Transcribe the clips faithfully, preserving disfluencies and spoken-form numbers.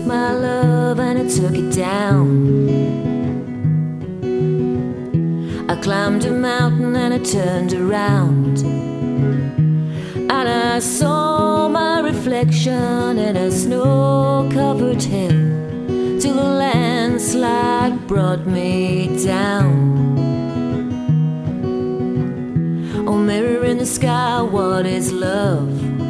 took my love and it took it down. I climbed a mountain and I turned around, and I saw my reflection in a snow-covered hill, till the landslide brought me down. Oh, mirror in the sky, what is love?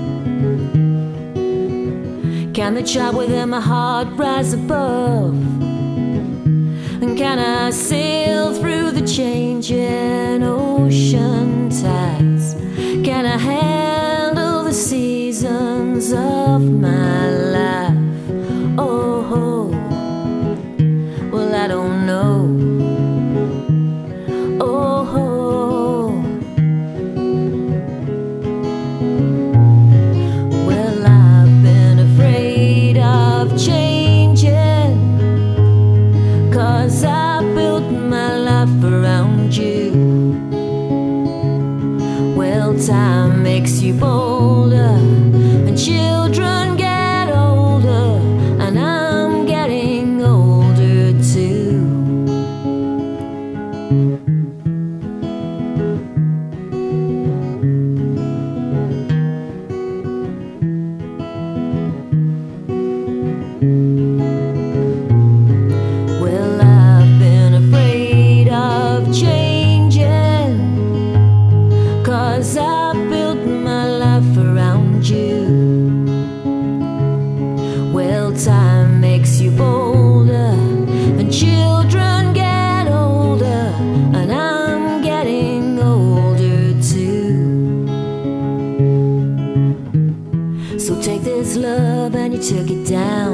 Can the child within my heart rise above? And can I sail through the changing ocean tides? Can I handle the seasons of my life? Oh, well, I don't know. Oh, well, I've been afraid of changing, 'cause I built my life around you. Well, time makes you bolder, and children get older, and I'm getting older too. Well, I've been afraid of changing, 'cause I built my life around you. Well, time makes you bolder, and children get older, and I'm getting older too. So take this love and you took it down.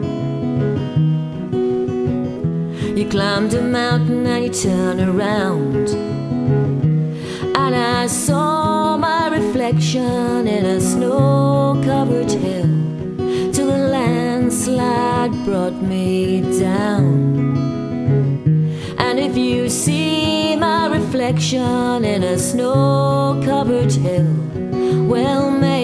You climbed a mountain and you turned around, and I saw my reflection in a snow-covered hill, till the landslide brought me down. And if you see my reflection in a snow-covered hill, well, maybe